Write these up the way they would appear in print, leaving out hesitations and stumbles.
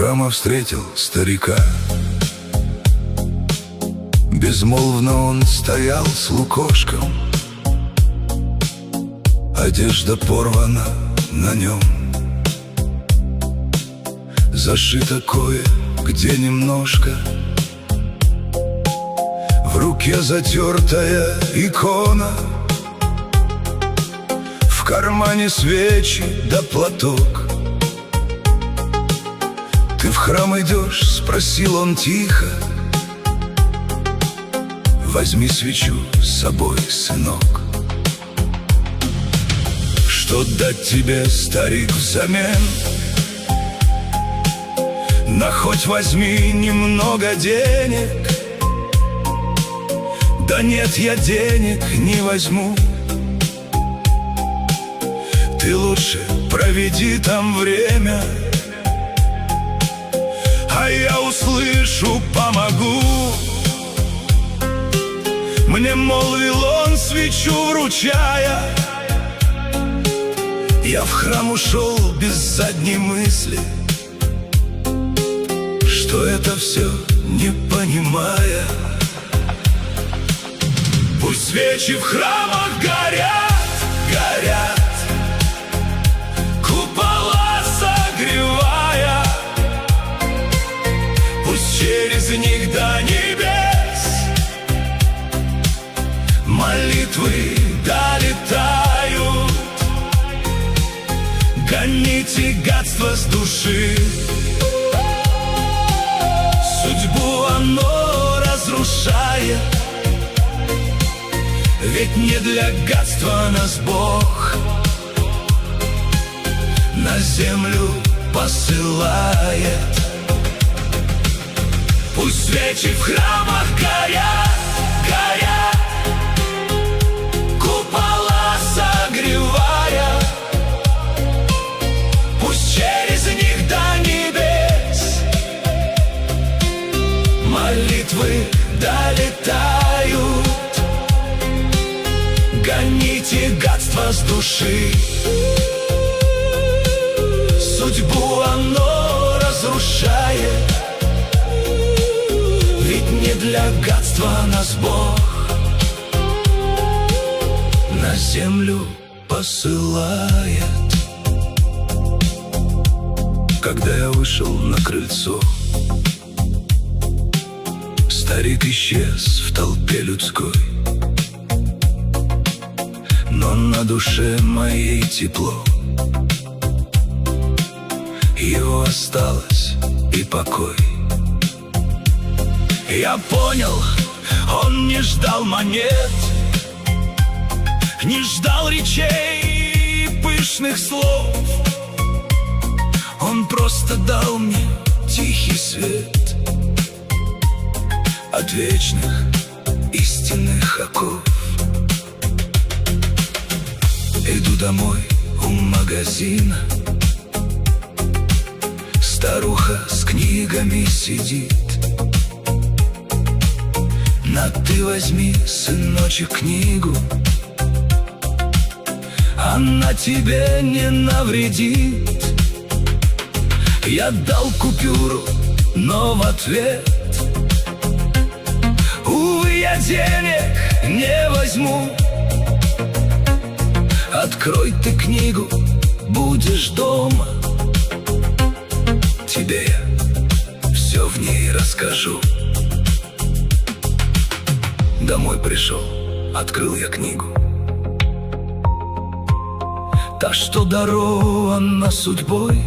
храма встретил старика. Безмолвно он стоял с лукошком, одежда порвана на нем, зашито кое-где немножко, в руке затертая икона, в кармане свечи да платок. «Ты в храм идешь?» — спросил он тихо. «Возьми свечу с собой, сынок». «Что дать тебе, старик, взамен? На хоть возьми немного денег». «Да нет, я денег не возьму. Ты лучше проведи там время, а я услышу, помогу». Мне молвил он, свечу вручая. Я в храм ушел без задней мысли, что это все не понимая. Пусть свечи в храмах горят, горят, купола согревая. Пусть через них до небес молитвы долетают. Гоните гадство с души, судьбу оно разрушает. Ведь не для гадства нас Бог на землю посылает. Пусть свечи в храмах горят, горят, купола согревая. Пусть через них до небес молитвы долетают. Гоните гадство с души, судьбу оно разрушает. Ведь не для гадства нас Бог на землю посылает. Когда я вышел на крыльцо, старик исчез в толпе людской, но на душе моей тепло. Его осталось и покой. Я понял, он не ждал монет, не ждал речей и пышных слов. Он просто дал мне тихий свет от вечных истинных оков. Иду домой у магазина, старуха с книгами сидит. На ты возьми, сыночек, книгу, она тебе не навредит. Я дал купюру, но в ответ: увы, я денег не возьму. Открой ты книгу, будешь дома, тебе я все в ней расскажу. Домой пришел, открыл я книгу, та, что дарована судьбой.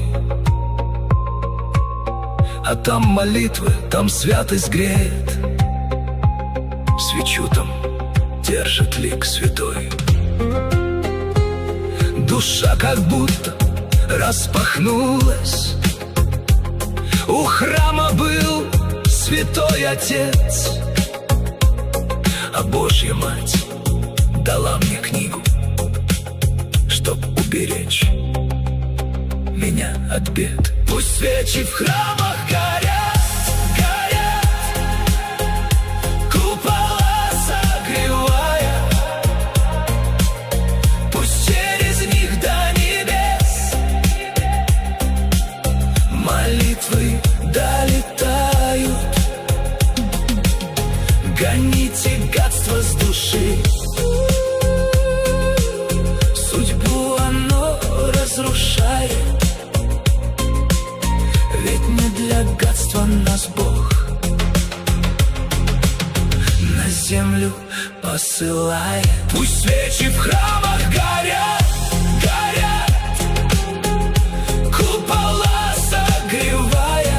А там молитвы, там святость греет, свечу там держит лик святой. Душа как будто распахнулась. У храма был святой отец, а Божья Мать дала мне книгу, чтоб уберечь меня от бед. Пусть свечи в храмах горят, горят, купола согревая. Пусть через них до небес молитвы разрушает. Ведь не для гадства нас Бог на землю посылает. Пусть свечи в храмах горят, горят, купола согревая.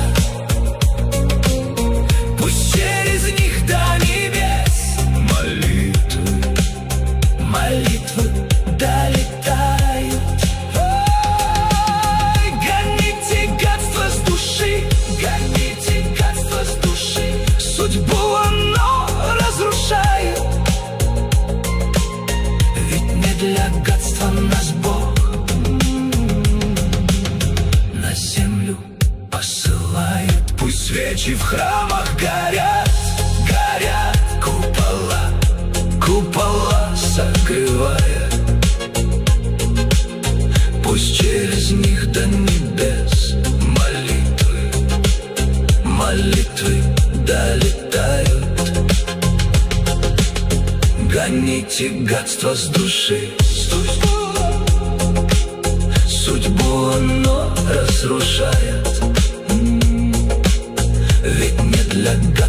Пусть через них до небес молитвы, молитвы долетают. ой, гоните гадство с души, Гоните гадство с души, судьбу оно разрушает. ведь не для гадства нас Бог на землю посылает. Пусть свечи в храмах горят, горят, Купола, купола согревая. пусть через них до небес молитвы, молитвы долетают. Гоните гадство с души, судьбу оно разрушает. Ведь не для гадства